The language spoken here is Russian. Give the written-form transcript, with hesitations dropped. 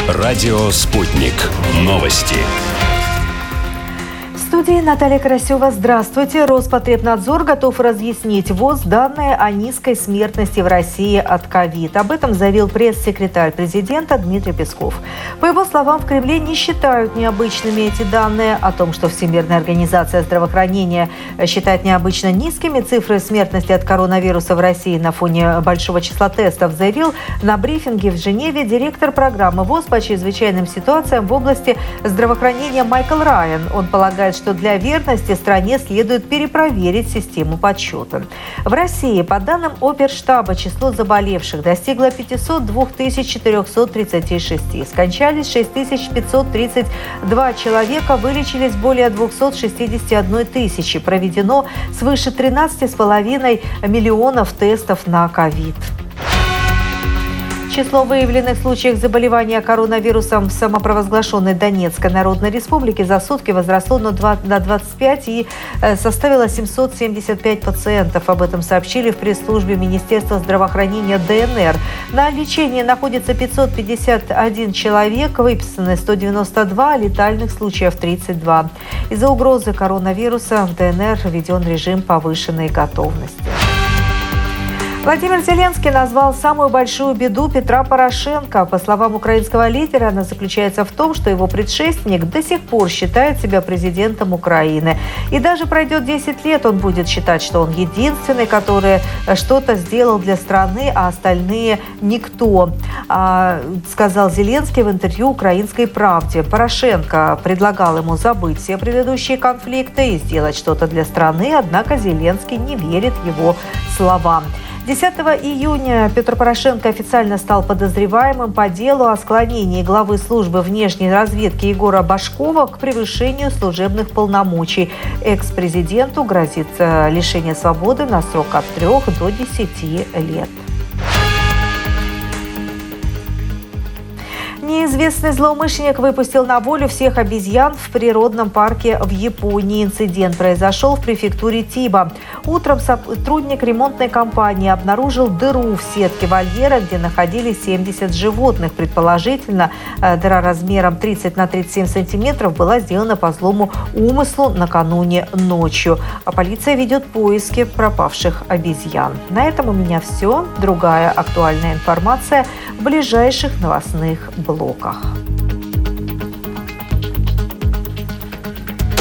Радио «Спутник». Новости. В студии Наталья Карасева. Здравствуйте. Роспотребнадзор готов разъяснить ВОЗ данные о низкой смертности в России от ковид. Об этом заявил пресс-секретарь президента Дмитрий Песков. По его словам, в Кремле не считают необычными эти данные. О том, что Всемирная организация здравоохранения считает необычно низкими цифры смертности от коронавируса в России на фоне большого числа тестов, заявил на брифинге в Женеве директор программы ВОЗ по чрезвычайным ситуациям в области здравоохранения Майкл Райан. Он полагает, что для верности стране следует перепроверить систему подсчета. В России, по данным Оперштаба, число заболевших достигло 502 436. Скончались 6532 человека, вылечились более 261 тысячи. Проведено свыше 13,5 миллионов тестов на ковид. Число выявленных случаев заболевания коронавирусом в самопровозглашенной Донецкой Народной Республике за сутки возросло на 25 и составило 775 пациентов. Об этом сообщили в пресс-службе Министерства здравоохранения ДНР. На лечении находится 551 человек, выписаны 192, летальных случаев 32. Из-за угрозы коронавируса в ДНР введен режим повышенной готовности. Владимир Зеленский назвал самую большую беду Петра Порошенко. По словам украинского лидера, она заключается в том, что его предшественник до сих пор считает себя президентом Украины. И даже пройдет 10 лет, он будет считать, что он единственный, который что-то сделал для страны, а остальные никто, сказал Зеленский в интервью «Украинской правде». Порошенко предлагал ему забыть все предыдущие конфликты и сделать что-то для страны, однако Зеленский не верит его словам. 10 июня Петр Порошенко официально стал подозреваемым по делу о склонении главы службы внешней разведки Егора Башкова к превышению служебных полномочий. Экс-президенту грозит лишение свободы на срок от 3 до 10 лет. Неизвестный злоумышленник выпустил на волю всех обезьян в природном парке в Японии. Инцидент произошел в префектуре Тиба. Утром сотрудник ремонтной компании обнаружил дыру в сетке вольера, где находились 70 животных. Предположительно, дыра размером 30 на 37 сантиметров была сделана по злому умыслу накануне ночью. А полиция ведет поиски пропавших обезьян. На этом у меня все. Другая актуальная информация в ближайших новостных блоках.